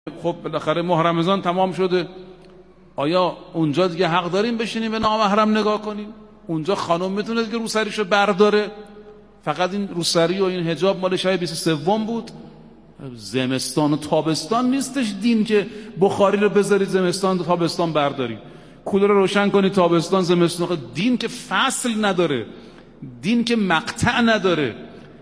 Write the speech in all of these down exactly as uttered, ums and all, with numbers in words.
خب بالاخره ماه رمضان تمام شده، آیا اونجا دیگه حق داریم بشینیم به نامحرم نگاه کنیم؟ اونجا خانم میتونه که روسریشو برداره؟ فقط این روسری و این حجاب مال شب بیست و سوم بود. زمستان و تابستان نیستش دین که بخاری رو بذاری زمستان و تابستان برداری، کولر رو روشن کنی تابستان زمستان. دین که فصل نداره، دین که مقطع نداره.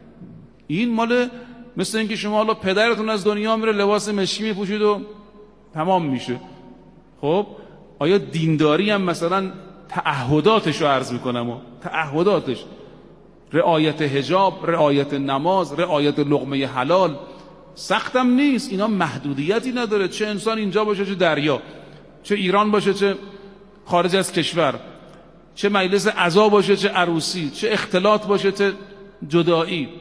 این مال مثل اینکه شما حالا پدرتون از دنیا میره لباس مشکی میپوشید و تمام میشه. خب آیا دینداری هم مثلا تعهداتش رو عرض میکنم و تعهداتش رعایت حجاب، رعایت نماز، رعایت لقمه حلال سختم نیست، اینا محدودیتی نداره. چه انسان اینجا باشه چه دریا، چه ایران باشه چه خارج از کشور، چه مجلس عزا باشه چه عروسی، چه اختلاط باشه چه جدایی.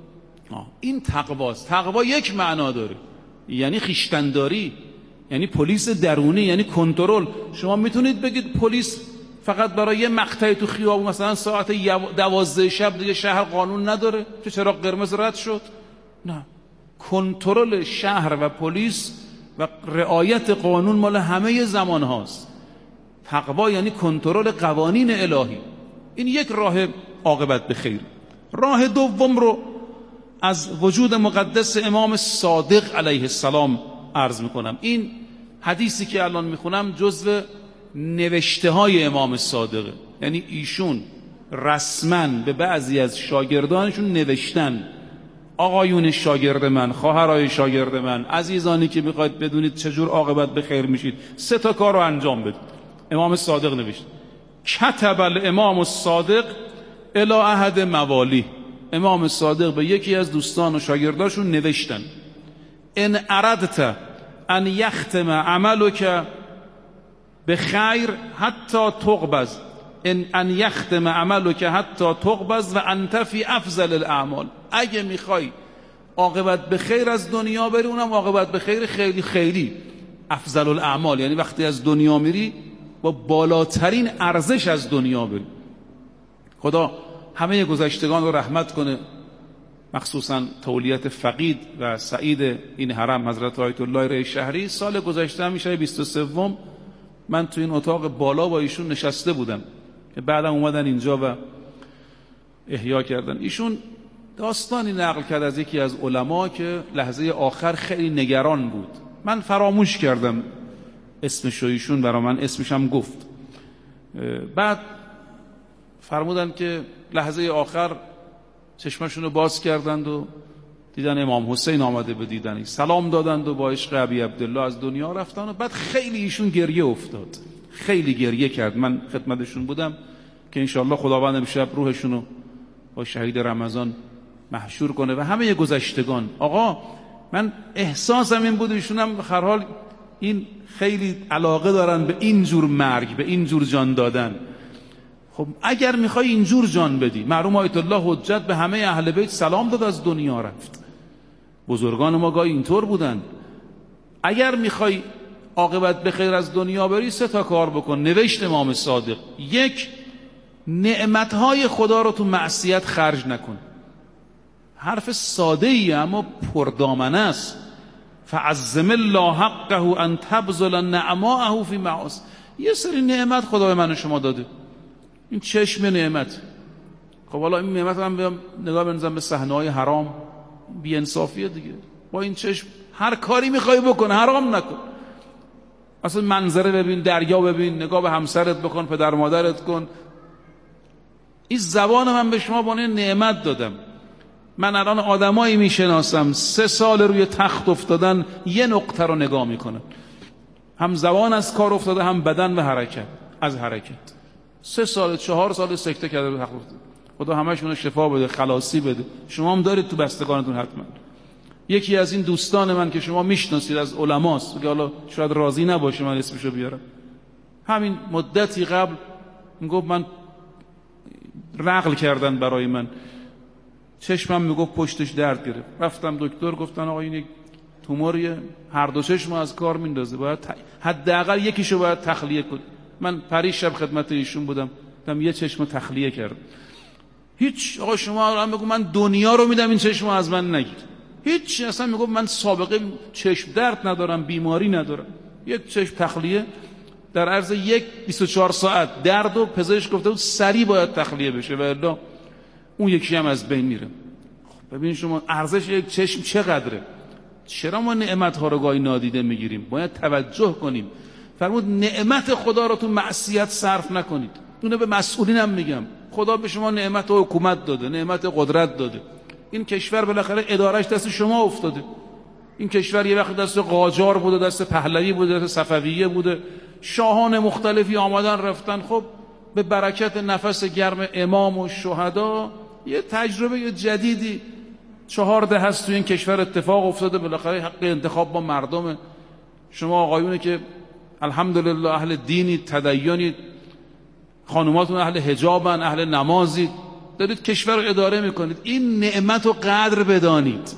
این تقواست. تقوا یک معنا داره، یعنی خویشتن‌داری، یعنی پلیس درونی، یعنی کنترل. شما میتونید بگید پلیس فقط برای یه مقطعی تو خیابون مثلا ساعت دوازده شب دیگه شهر قانون نداره چه چراغ قرمز رد شد؟ نه، کنترل شهر و پلیس و رعایت قانون مال همه زمان هاست. تقوا یعنی کنترل قوانین الهی. این یک راه عاقبت به خیر. راه دوم رو از وجود مقدس امام صادق علیه السلام عرض میکنم. این حدیثی که الان میخونم جزو نوشته های امام صادقه، یعنی ایشون رسما به بعضی از شاگردانشون نوشتن: آقایون شاگرد من، خواهرای شاگرد من، عزیزانی که میخواید بدونید چجور عاقبت به خیر میشید، سه تا کار رو انجام بدید. امام صادق نوشت: کتب الامام الصادق الی احد موالی. امام صادق به یکی از دوستان و شاگرداشون نوشتن: ان اردت ان یختم عملک به خیر حتی تقبض، ان ان یختم عملک حتی تقبض و انت فی افضل الاعمال. اگه میخوای عاقبت به خیر از دنیا بری، اونم عاقبت به خیر خیلی خیلی افضل الاعمال، یعنی وقتی از دنیا میری با بالاترین ارزش از دنیا بری. خدا همه گذشتگان رو رحمت کنه، مخصوصا تولیت فقید و سعید این حرم حضرت آیت الله ری شهری. سال گذشته میشه بیست و سوم من تو این اتاق بالا با ایشون نشسته بودم که بعدم اومدن اینجا و احیا کردن. ایشون داستانی نقل کرد از یکی از علما که لحظه آخر خیلی نگران بود. من فراموش کردم اسمش رو، ایشون برا من اسمش هم گفت. بعد فرمودن که لحظه آخر چشمشون رو باز کردند و دیدن امام حسین آمده به دیدنی، سلام دادند و با عشق ابی عبدالله از دنیا رفتن. و بعد خیلی ایشون گریه افتاد، خیلی گریه کرد. من خدمتشون بودم که انشاءالله خداوند امشب روحشون رو با شهید رمضان محشور کنه و همه گذشتگان. آقا من احساسم این بود ایشون هم به هر حال این خیلی علاقه دارن به این جور مرگ، به این جور جان دادن. خب اگر میخوای اینجور جان بدی، مرحوم آیت الله حجت به همه اهل بیت سلام داد از دنیا رفت. بزرگان ما گاهی اینطور بودن. اگر میخوای عاقبت به خیر از دنیا بری، سه تا کار بکن. نوشت امام صادق: یک، نعمتهای خدا رو تو معصیت خرج نکن. حرف ساده ای اما پردامنه است. فعظم الله حقه ان تبذل نعماءه فی معاصی. یه سری نعمت خدا به من و شما داده، این چشم نعمت. خب حالا این نعمت هم بیام نگاه بنزم به صحنه‌های حرام، بی انصافیه دیگه. با این چشم هر کاری میخوای بکن، حرام نکن. اصلا منظره ببین، دریا ببین، نگاه به همسرت بکن، پدر مادرت کن. این زبان من به شما با نعمت دادم. من الان آدمایی میشناسم سه سال روی تخت افتادن، یه نقطه رو نگاه میکنن، هم زبان از کار افتاده، هم بدن و حرکت از حرکت. سه سال چهار سال سکته کرده به حق افتاده. خدا همشون رو شفا بده، خلاصی بده. شما هم دارید تو بستگانتون حتما. یکی از این دوستان من که شما میشناسید از علماست که حالا شاید راضی نباشه من اسمشو بیارم، همین مدتی قبل میگفت من رقل کردن برای من، چشمم میگفت پشتش درد گرفت. رفتم دکتر، گفتن آقا این یک توموریه، هر دو چشم از کار میندازه، باید حداقل یکیشو باید تخلیه کنی. من پریش شب خدمت ایشون بودم، دم یه چشم تخلیه کرد. هیچ آقا شما الان بگو من دنیا رو میدم این چشم از من نگیر، هیچ، اصلا میگفت من سابقه چشم درد ندارم، بیماری ندارم. یک چشم تخلیه در عرض یک بیست و چهار ساعت درد و پزشک گفته بود سریع باید تخلیه بشه و الا اون یکی هم از بین میره. خب ببین شما ارزش یک چشم چقدره. چرا ما نعمت ها رو گاهی نادیده میگیریم؟ باید توجه کنیم. فرمود نعمت خدا رو تو معصیت صرف نکنید. اونو به مسئولینم میگم. خدا به شما نعمت و حکومت داده، نعمت قدرت داده. این کشور بالاخره ادارش دست شما افتاده. این کشور یه وقت دست قاجار بوده، دست پهلوی بوده، دست صفویه بوده. شاهان مختلفی آمدن رفتن. خب به برکت نفس گرم امام و شهدا یه تجربه جدیدی چهار ده هست تو این کشور اتفاق افتاده. بالاخره حق انتخاب با مردم. شما آقایونه که الحمدلله اهل دینی، تدینی، خانوماتون اهل حجابن، اهل نمازید، دارید کشور رو اداره میکنید. این نعمت رو قدر بدانید.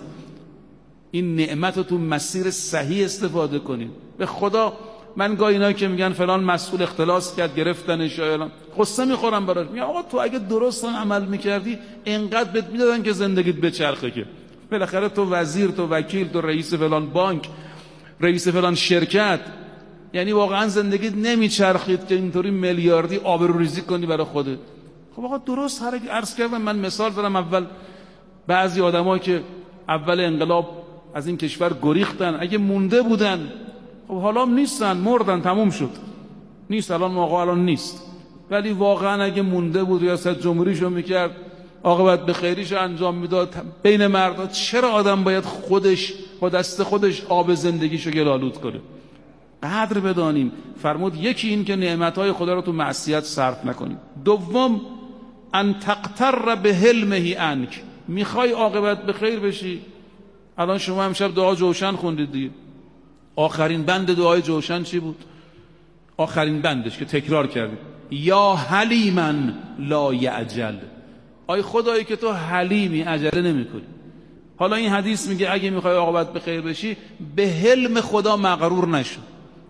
این نعمت رو تو مسیر صحیح استفاده کنید. به خدا من گاهی اینایی که میگن فلان مسئول اختلاس کرد گرفتنش، قصه میخورم براش. میگم آقا تو اگه درست عمل میکردی اینقدر بهت میدادن که زندگیت بچرخه. که بالاخره تو وزیر، تو وکیل، تو رئیس فلان بانک، رئیس فلان شرکت، یعنی واقعا زندگیت نمیچرخید که اینطوری میلیاردی آبروریزی کنی برای خودت. خب آقا درست حرکت. عرض کردم من مثال دارم. اول بعضی آدمایی که اول انقلاب از این کشور گریختن، اگه مونده بودن خب حالا نیستن، مردن، تموم شد. نیست الان، موقع الان نیست. ولی واقعا اگه مونده بود ریاست جمهوریشو میکرد، عاقبت به خیریش انجام میداد بین مردم، چرا آدم باید خودش با دست خودش آب زندگیشو گلالود کنه؟ قدر بدانیم. فرمود یکی این که نعمتهای خدا رو تو معصیت صرف نکنیم. دوم ان تقتر به حلمه انک. میخوای عاقبت به خیر بشی؟ الان شما امشب دعا جوشن خوندید دیگه. آخرین بند دعای جوشن چی بود؟ آخرین بندش که تکرار کردید، یا حلیمن لا یعجل. آی خدایی که تو حلیمی، عجله نمی‌کنی. حالا این حدیث میگه اگه میخوای عاقبت به خیر بشی به حلم خدا مغرور نشو.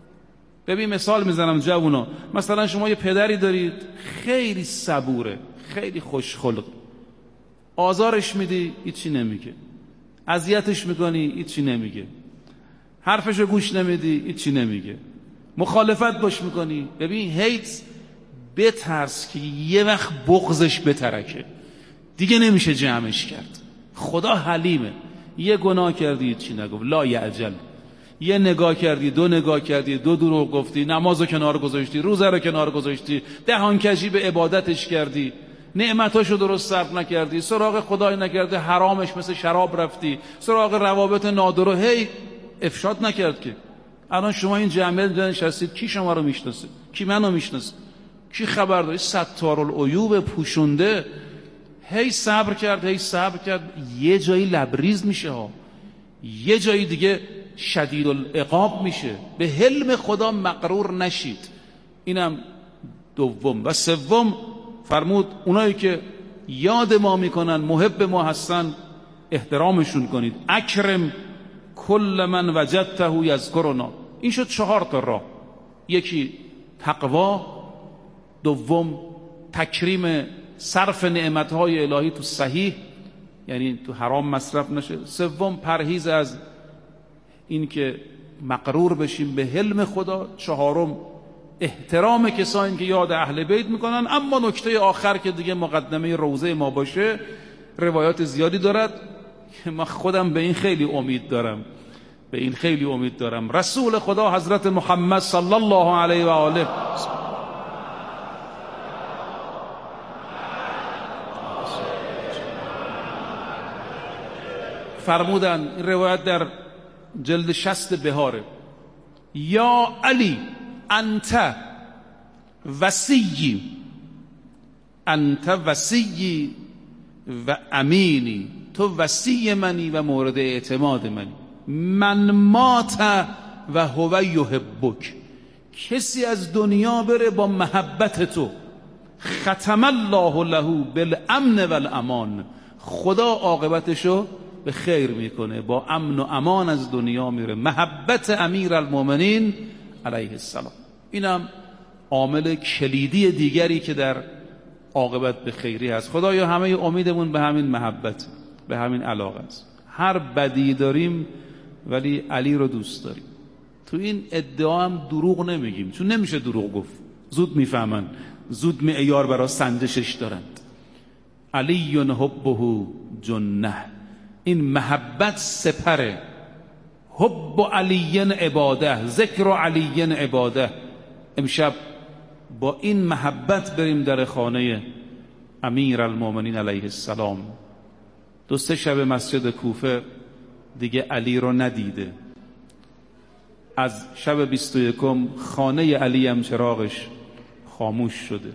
ببین مثال میزنم جوونا، مثلا شما یه پدری دارید خیلی صبوره، خیلی خوشخلق، آزارش میدی هیچی نمیگه، اذیتش میکنی هیچی نمیگه، حرفشو گوش نمیدی هیچی نمیگه، مخالفت باش میکنی. ببین هیت بترس که یه وقت بغضش بترکه، دیگه نمیشه جمعش کرد. خدا حلیمه. یه گناه کردی چی نگفت، لا یعجل. یه نگاه کردی، دو نگاه کردی، دو دروغ گفتی، نمازو کنار گذاشتی، روزه رو کنار گذاشتی، دهان کجی به عبادتش کردی، نعمتاشو درست صرف نکردی، سراغ خدای نکردی، حرامش مثل شراب رفتی، سراغ روابط نادر، هی افشاد نکرد که. الان شما این جمعیت نشستید، کی شما رو میشناسه؟ کی منو میشناسه؟ کی خبر داری؟ ستارالعیوب پوشونده. هی صبر کرد، هی صبر کرد، یه جایی لبریز میشه ها، یه جایی دیگه شدید العقاب میشه. به حلم خدا مغرور نشید. اینم دوم. و سوم فرمود اونایی که یاد ما میکنن، محب ما هستن، احترامشون کنید. اکرم کل من وجدته یذکرنا. این شد چهار تا راه. یکی تقوا، دوم تکریم صرف نعمتهای الهی تو صحیح، یعنی تو حرام مصرف نشه، سوم پرهیز از این که مغرور بشیم به حلم خدا، چهارم احترام کسانی که یاد اهل بیت میکنن. اما نکته آخر که دیگه مقدمه روزه ما باشه، روایات زیادی دارد که من خودم به این خیلی امید دارم، به این خیلی امید دارم. رسول خدا حضرت محمد صلی الله علیه و آله فرمودن، این روایت در جلد شصت بهاره، یا علی انت وصی، انت وصی و امینی، تو وصی منی و مورد اعتماد منی. من مات و هو یحبک. کسی از دنیا بره با محبت تو، ختم الله له بالامن والامان. خدا عاقبتشو به خیر میکنه، با امن و امان از دنیا میره. محبت امیر المؤمنین علیه السلام. اینم عامل کلیدی دیگری که در عاقبت به خیری هست. خدایا همه امیدمون به همین محبت، به همین علاقه است. هر بدی داریم ولی علی رو دوست داریم. تو این ادعا هم دروغ نمیگیم، چون نمیشه دروغ گفت، زود میفهمن، زود معیار برای سنجشش دارند. علی حبه جنه، این محبت سپره. حب علی عباده، ذکر علی عباده. امشب با این محبت بریم در خانه امیر المومنین علیه السلام. دو سه شب مسجد کوفه دیگه علی رو ندیده. از شب بیست و یکم خانه علی هم چراغش خاموش شده.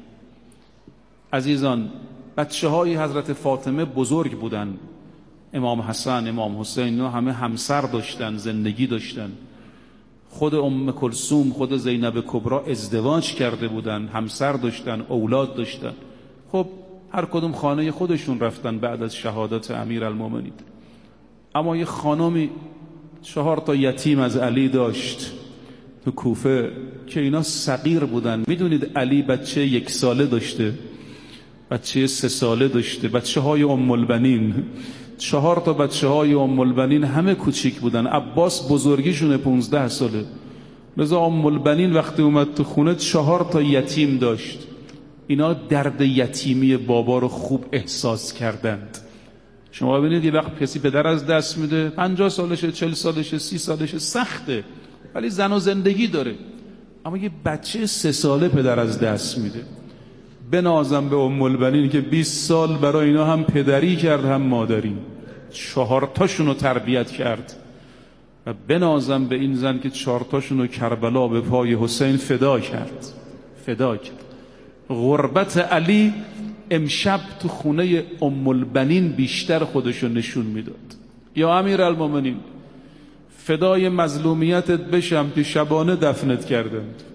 عزیزان، بچه های حضرت فاطمه بزرگ بودن. امام حسن، امام حسین، اینا همه همسر داشتن، زندگی داشتن. خود ام کلثوم، خود زینب کبرا ازدواج کرده بودن، همسر داشتن، اولاد داشتن. خب هر کدوم خانه خودشون رفتن بعد از شهادت امیر المومنین. اما یه خانمی چهار تا یتیم از علی داشت تو کوفه که اینا صغیر بودن. میدونید علی بچه یک ساله داشته، بچه سه ساله داشته، بچه های ام البنین، چهار تا بچه های ام البنین همه کوچیک بودن. عباس بزرگیشونه پونزده ساله. لذا ام البنین وقتی اومد تو خونه چهار تا یتیم داشت. اینا درد یتیمی بابا رو خوب احساس کردند. شما ببینید یه وقت کسی پدر از دست میده، پنجاه سالشه، چل سالشه، سی سالشه، سخته، ولی زن و زندگی داره. اما یه بچه سه ساله پدر از دست میده. بنازم به ام البنین که بیست سال برای اینا هم پدری کرد هم مادری، چهار تاشون رو تربیت کرد. و بنازم به این زن که چهار تاشون رو کربلا به پای حسین فدا کرد فدا کرد. غربت علی امشب تو خونه ام البنین بیشتر خودشو نشون میداد. یا امیر المومنین، فدای مظلومیتت بشم که شبانه دفنت کردند.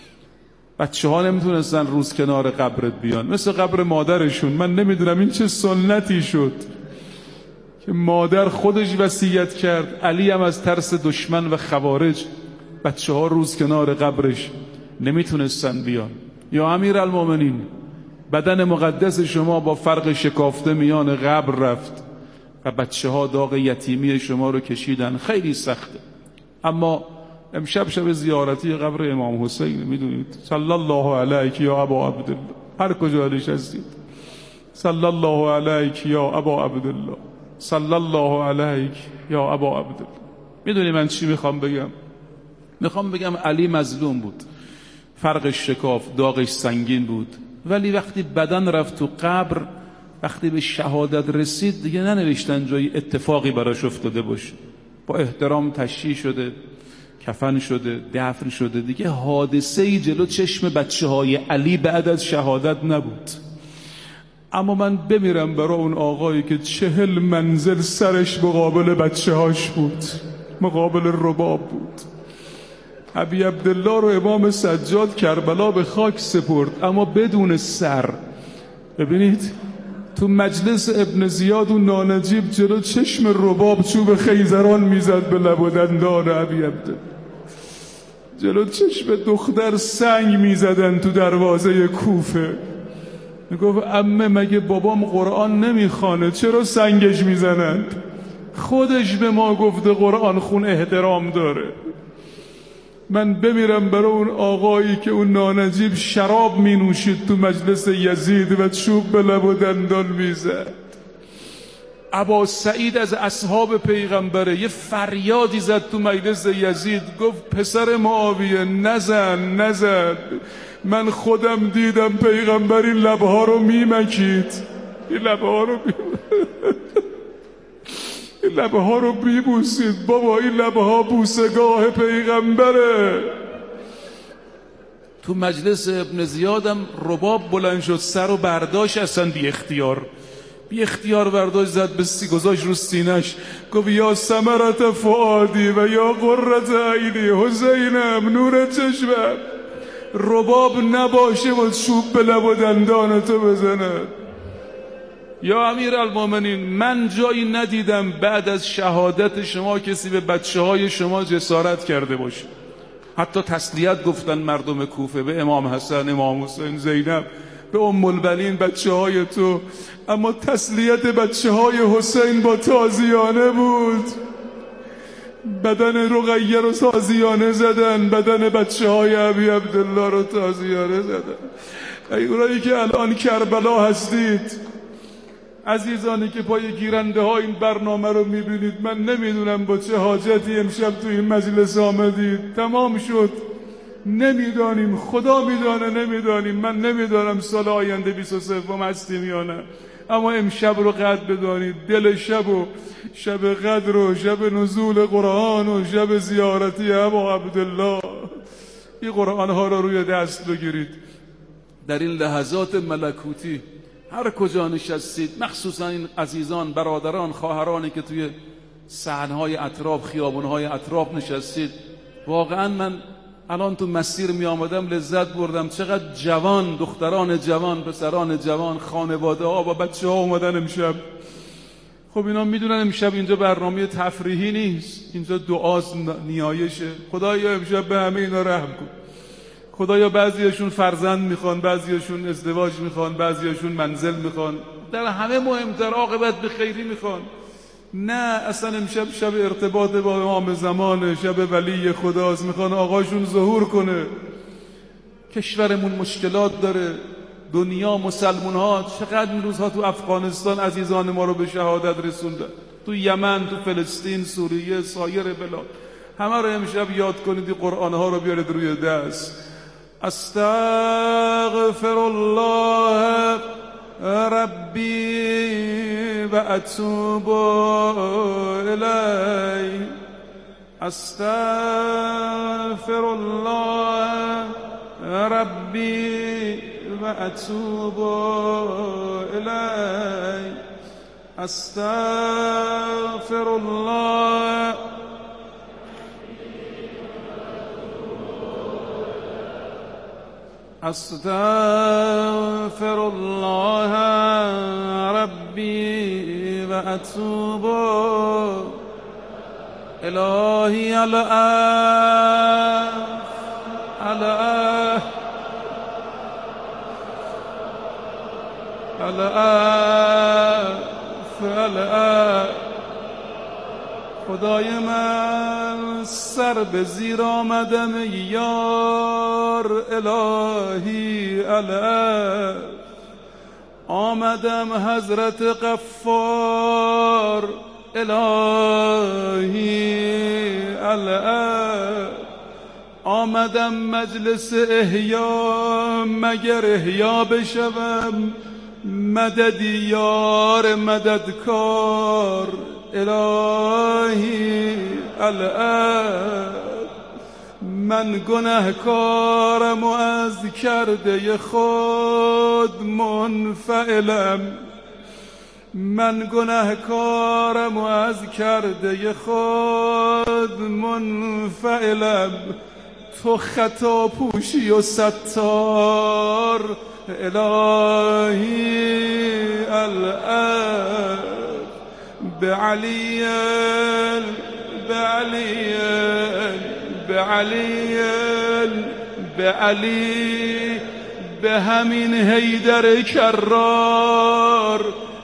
بچه ها نمیتونستن روز کنار قبرت بیان، مثل قبر مادرشون. من نمیدونم این چه سنتی شد که مادر خودش وصیت کرد، علی هم از ترس دشمن و خوارج بچه ها روز کنار قبرش نمیتونستن بیان. یا امیر المومنین، بدن مقدس شما با فرق شکافته میان قبر رفت و بچه ها داغ یتیمی شما رو کشیدن. خیلی سخته. اما امشب شب زیارتی قبر امام حسین، میدونید صلی الله علیک یا ابا عبدالله، هر کجا نشستید صلی الله علیک یا ابا عبدالله، صلی الله علیک یا ابا عبدالله. میدونی من چی میخوام بگم؟ میخوام بگم علی مظلوم بود، فرقش شکاف، داغش سنگین بود، ولی وقتی بدن رفت تو قبر، وقتی به شهادت رسید، دیگه ننوشتن جایی اتفاقی براش افتاده باشه. با احترام تشییع شده، کفن شده، دفن شده. دیگه حادثه‌ای جلو چشم بچه های علی بعد از شهادت نبود. اما من بمیرم برای اون آقایی که چهل منزل سرش مقابل بچه هاش بود، مقابل رباب بود. ابی عبدالله رو امام سجاد کربلا به خاک سپرد، اما بدون سر. ببینید تو مجلس ابن زیاد و نانجیب جلو چشم رباب چوب خیزران میزد به لب و دندان ابی عبدالله. جلو چشم دختر سنگ میزدن تو دروازه کوفه. میگفت عمه مگه بابام قرآن نمیخوانه، چرا سنگش میزنند؟ خودش به ما گفته قرآن خون احترام داره. من بمیرم برای اون آقایی که اون نانجیب شراب می نوشید تو مجلس یزید و چوب به لب و دندان میزد. ابا سعید از اصحاب پیغمبره، یه فریادی زد تو مجلس یزید، گفت پسر معاویه نزن نزن، من خودم دیدم پیغمبر این لبها رو میمکید، این لبها رو این لبه ها رو بیبوسید. بابا این لبه ها بوسگاه پیغمبره. تو مجلس ابن زیادم رباب بلند شد، سر و برداشت، اصلا بی اختیار بی اختیار برداشت، زد به سی، گذاشت رو سینش، گفت یا ثمرت فؤادی و یا قرة عینی، حسینم نور چشمم، رباب نباشه و چوب به لب و دندانتو بزنه. یا امیر المومنین، من جایی ندیدم بعد از شهادت شما کسی به بچه های شما جسارت کرده باشه. حتی تسلیت گفتن مردم کوفه به امام حسن، امام حسین، زینب. به ام البنین بچه های تو، اما تسلیت بچه های حسین با تازیانه بود. بدن رقیه رو تازیانه زدن، بدن بچه های ابی عبدالله رو تازیانه زدن. ای اونایی که الان کربلا هستید، عزیزانی که پای گیرنده ها این برنامه رو میبینید، من نمیدونم با چه حاجتی امشب تو این مجلس آمدید. تمام شد، نمیدانیم، خدا میدانه، نمیدانیم. من نمیدانم سال آینده بیست و سوم هستیم یا نه، اما امشب رو قدر بدانید. دل شب و شب قدر و شب نزول قرآن و شب زیارتی ابا عبدالله، این قرآن ها رو روی دست بگیرید. در این لحظات ملکوتی هر کجا نشستید، مخصوصا این عزیزان، برادران، خواهرانی که توی صحنهای اطراف، خیابونهای اطراف نشستید، واقعا من الان تو مسیر می آمدم لذت بردم. چقدر جوان، دختران جوان، پسران جوان، خانواده ها با بچه ها اومدن امشب. خب اینا میدونن امشب اینجا برنامه تفریحی نیست، اینجا دعاست، نیایشه. خدایا امشب به همه اینا رحم کن. خدایا بعضیشون فرزند میخوان، بعضیشون ازدواج میخوان، بعضیشون منزل میخوان، در همه مهمتر عاقبت به خیری میخوان. نه اصلا امشب شب ارتباط با امام زمان، شب ولی خداست، میخوان آقاشون ظهور کنه. کشورمون مشکلات داره، دنیا، مسلمون ها چقدر این روزها تو افغانستان عزیزان ما رو به شهادت رسوندن، تو یمن، تو فلسطین، سوریه، سایر بلاد. همه رو امشب یاد کنید، قرآن ها رو بیارید روی دست. استغفر الله ربی و اتوب الیه. استغفر الله ربی و اتوب الیه. استغفر الله استغفر الله ربی و اتوب الهی. الان الان الان الان خدای من سر به زیر آمدم یار الهی. الان آمدم حضرت غفار الهی. الان آمدم مجلس احیا، مگر احیا بشوم؟ مددی یار مددکار الهی. الان من گناهکارم و از کرده خود منفعلم. من گناهکارم و از کرده خود منفعلم. تو خطا پوشی و ستار الهی. الان بعلی بعلی بعلی بعلی به همین حیدر کرار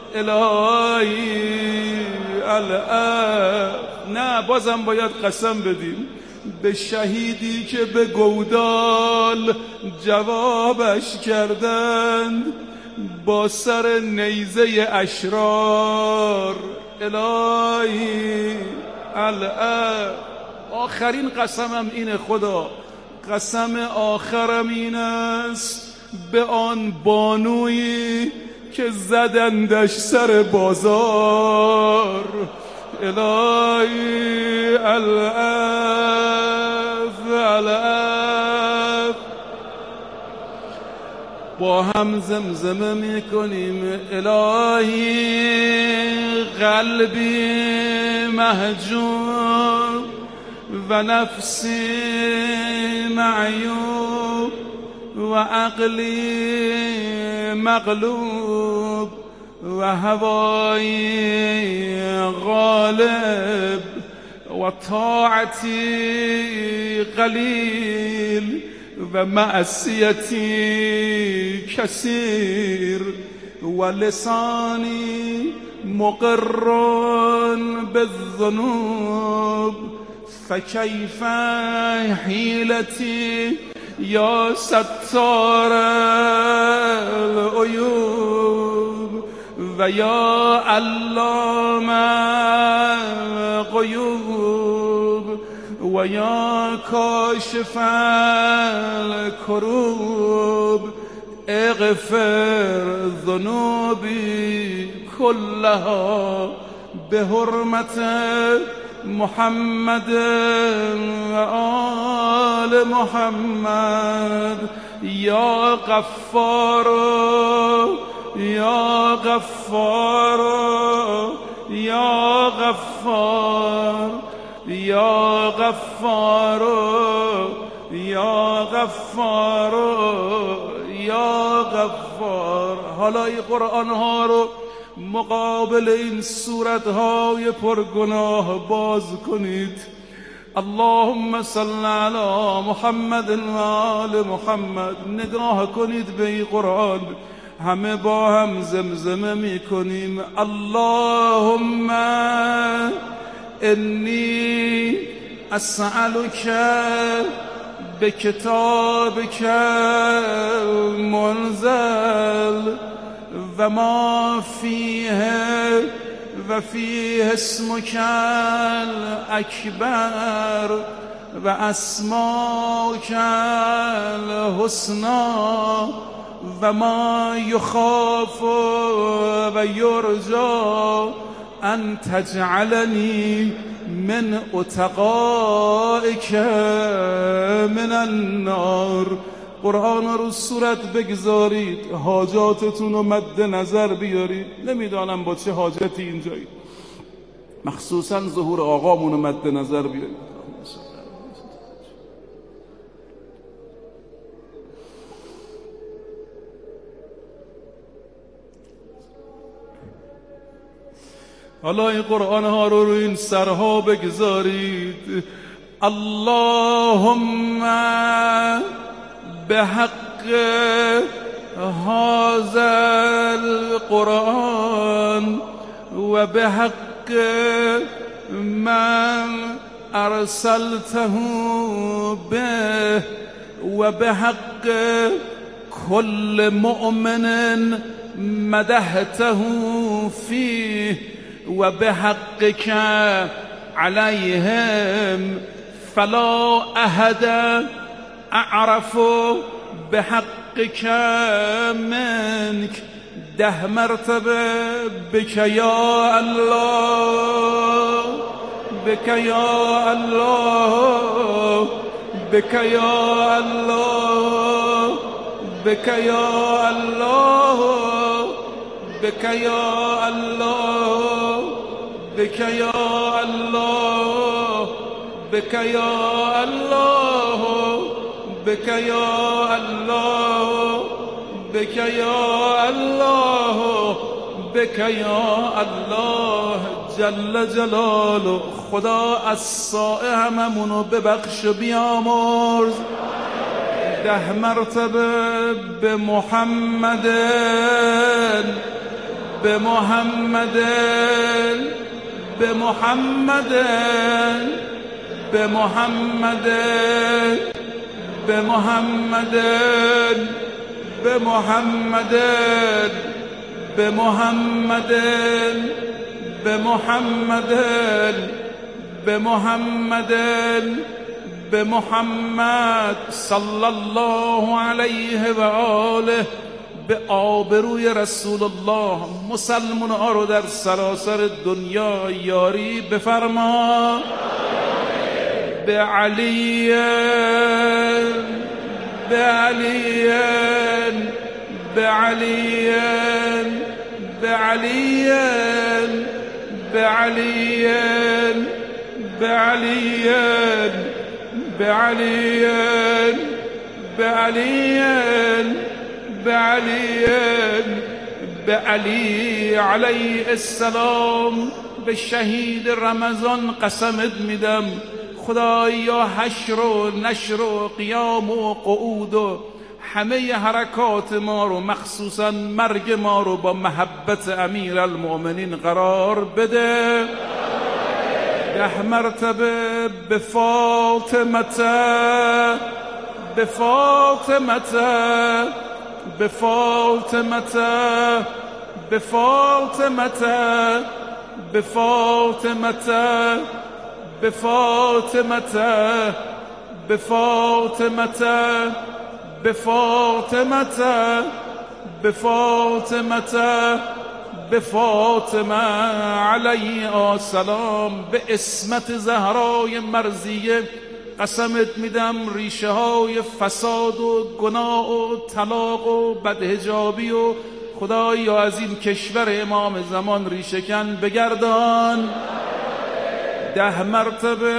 الهی. الان نه، بازم باید قسم بدیم به شهیدی که به گودال جوابش کردند با سر نیزه اشرار الهی. الان آخرین قسمم اینه خدا، قسم آخرم این است به آن بانویی که زدندش سر بازار الهی. الاف الاف با هم زمزمه میکنیم الهی. قلبی محجوب و نفسی معیوب و عقلی مغلوب و هوایی غالب و طاعتی قلیل و معصیتی کثیر و لسانی مقر بالذنوب فکیف حیلتی یا ستار العیوب و یا علام غیوب و یا کاشف الکروب اغفر ذنوبی كلها بحرمت محمد و آل محمد یا غفار یا غفار یا غفار یا غفار یا غفار یا غفار. حالا این قرآن ها رو مقابل این صورتهای پرگناه باز کنید. اللهم صل علی محمد و آل محمد. نگاه کنید به این قرآن، همه با هم زمزمه می کنیم اللهم انی اسألک بکتابک منزل و ما فیه و فیه اسمک الاکبر و اسماک الحسنا و ما یخاف و یرجا ان تجعلنی من اتقائک من النار. قرآن رو صورت بگذارید، حاجاتتون رو مد نظر بیارید. نمیدانم با چه حاجتی اینجایی، مخصوصا ظهور آقامون رو مد نظر بیارید. حالا این قرآن ها رو روی این سرها بگذارید. اللهم به حق هذا القرآن و به حق من ارسلته به و به حق كل مؤمن مدحته فيه و به حقك عليهم فلا احد اعرف بحقك منك. ده مرتبه بك يا الله بك يا الله بك يا الله بك يا الله بك يا الله بك يا الله بك يا الله بك يا الله بك يا الله بك يا الله جل جلاله. خدا السائه هممونو ببخش و بیامرز. ده مرتبه به محمد به محمد به محمد به محمد به محمد به محمد به محمد به محمد به محمد به محمد صلی الله علیه و آله. به آبروی رسول الله مسلمان ها رو در سراسر دنیا یاری بفرما. به علی به علی به علی به علی به علی به علی به علی به علی به علی به علی علیه السلام. به شهید رمضان قسمت میدم خدایا حشر و نشر و قیام و قعود و همه حرکات ما رو مخصوصا مرگ ما رو با محبت امیر المؤمنین قرار بده. ده مرتبه به فاطمته به فاطمته به فاطمته به فاطمته به فاطمته به فاطمته به فاطمته به فاطمته به فاطمته به فاطمه علیه السلام به اسمت زهرای مرضیه قسمت میدم ریشه های فساد و گناه و طلاق و بدحجابی و خدایا از این کشور امام زمان ریشه کن بگردان. ده مرتبه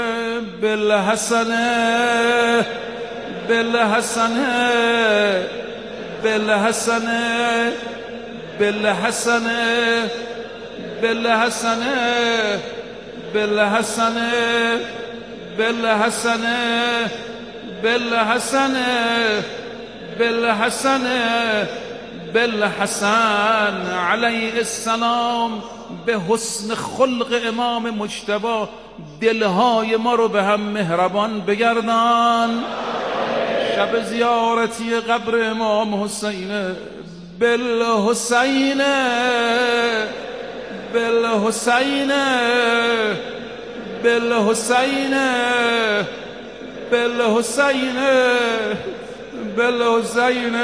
بالحسنه بالحسنه بالحسنه بالحسنه بالحسنه بالحسنه بالحسنه بالحسنه بالحسنه بالحسن علیه السلام به حسن خلق امام مجتبی دلهای ما رو به هم مهربان بگردان. شب زیارتی قبر امام حسین بالحسین بالحسین بالحسین بالحسین بالحسین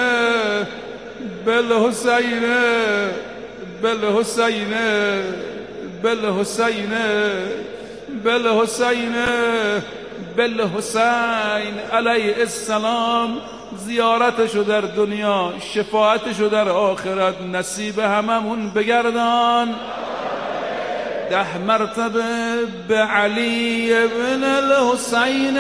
بالحسین بالحسین بالحسین بالحسین بالحسین علیه السلام زیارتشو در دنیا شفاعتشو در آخرت نصیب هممون بگردان. ده مرتبه به علی ابن الحسین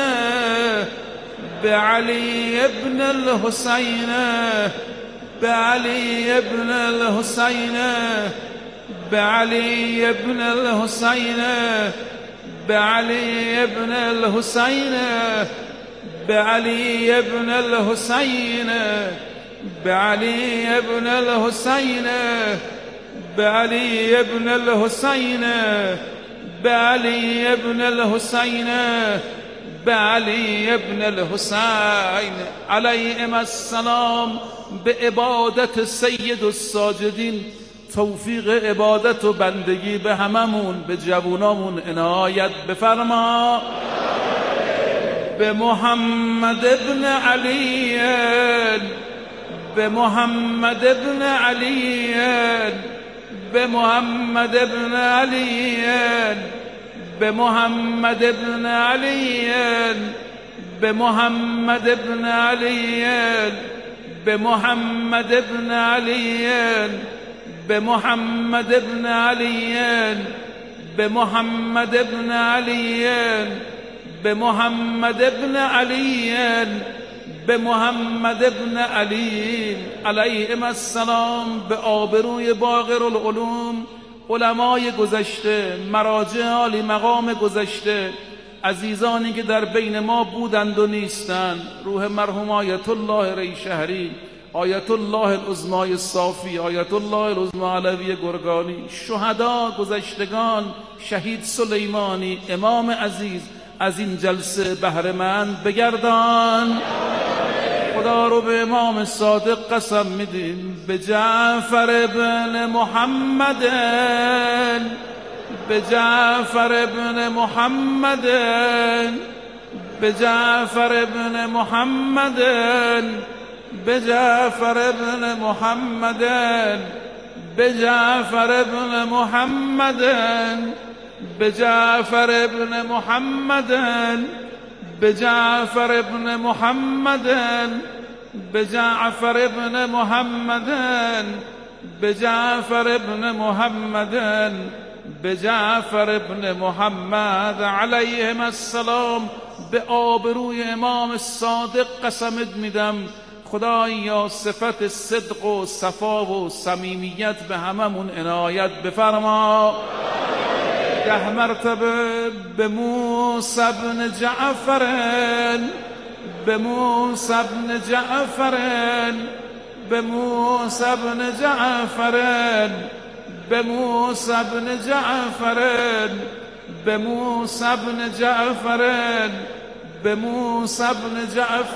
به علی ابن الحسین به علی ابن الحسین به علی ابن الحسین به علی ابن الحسین به علی ابن الحسین به علی ابن الحسین به علی ابن الحسین به علی ابن الحسین به علی ابن الحسین علیهم السلام به عبادت سید الساجدین توفیق عبادت و بندگی به هممون به جوانامون عنایت بفرما. به محمد ابن علی به محمد ابن علی به محمد ابن علی به محمد ابن علی به محمد ابن علی به محمد ابن علی به محمد ابن علی به محمد ابن علی به محمد ابن علی به محمد ابن علی علیهم السلام به آبروی باقر العلوم علمای گذشته مراجع عالی مقام گذشته عزیزانی که در بین ما بودند و نیستند روح مرحوم آیت الله ریشهری آیت الله العظمای صافی آیت الله العظمای علوی گرگانی شهدا گذشتگان شهید سلیمانی امام عزیز از این جلسه بهره مند بگردان. خدا رو به امام صادق قسم میدیم به جعفر ابن محمد به جعفر ابن محمد به جعفر ابن محمد به جعفر ابن محمد به جعفر ابن محمد به جعفر ابن محمد به جعفر ابن محمد به جعفر ابن محمد به جعفر ابن محمد به جعفر ابن محمد علیهم السلام به آبروی امام صادق قسمت میدم خدایا صفت صدق و صفا و صمیمیت به هممون عنایت بفرما. ده مرتبه به موسی بن جعفر، به موسی بن جعفر، به موسی بن جعفر، به موسی بن جعفر، به موسی بن جعفر، به موسی بن جعفر.